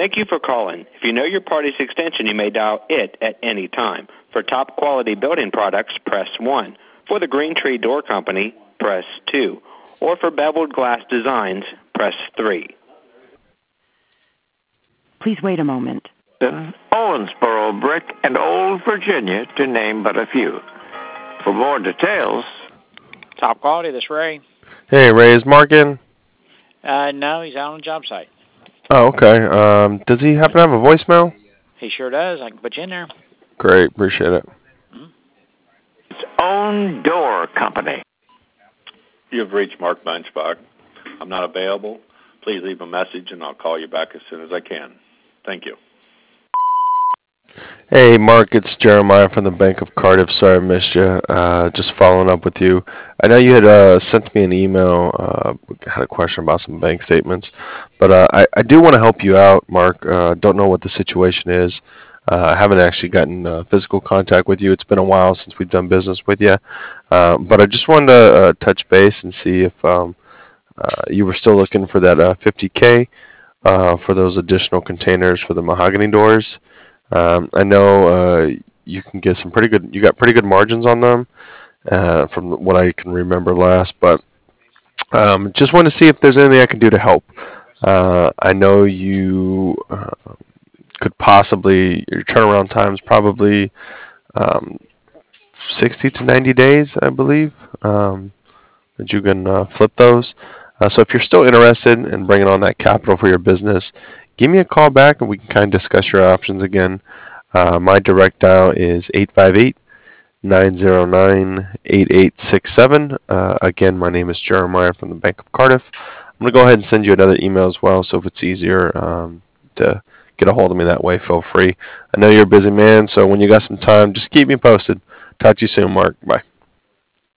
Thank you for calling. If you know your party's extension, you may dial it at any time. For top quality building products, press 1. For the Green Tree Door Company, press 2. Or for beveled glass designs, press 3. Please wait a moment. Owensboro Brick and Old Virginia, to name but a few. For more details... Top quality, this Ray. Hey, Ray, is Mark in? No, he's out on the job site. Oh, okay. Does he happen to have a voicemail? He sure does. I can put you in there. Great, appreciate it. Its own door company. You've reached Mark Bunchbach. I'm not available. Please leave a message and I'll call you back as soon as I can. Thank you. Hey, Mark, it's Jeremiah from the Bank of Cardiff. Sorry I missed you. Just following up with you. I know you had sent me an email, had a question about some bank statements, but I do want to help you out, Mark. Don't know what the situation is. I haven't actually gotten physical contact with you. It's been a while since we've done business with you, but I just wanted to touch base and see if you were still looking for that $50K for those additional containers for the mahogany doors. I know you can get some pretty good. You got pretty good margins on them from what I can remember last. But just want to see if there's anything I can do to help. I know you could possibly your turnaround time is probably 60 to 90 days, I believe, that you can flip those. So if you're still interested in bringing on that capital for your business, give me a call back and we can kind of discuss your options again. My direct dial is 858-909-8867. Again, my name is Jeremiah from the Bank of Cardiff. I'm going to go ahead and send you another email as well, so if it's easier to get a hold of me that way, feel free. I know you're a busy man, so when you got some time, just keep me posted. Talk to you soon, Mark. Bye.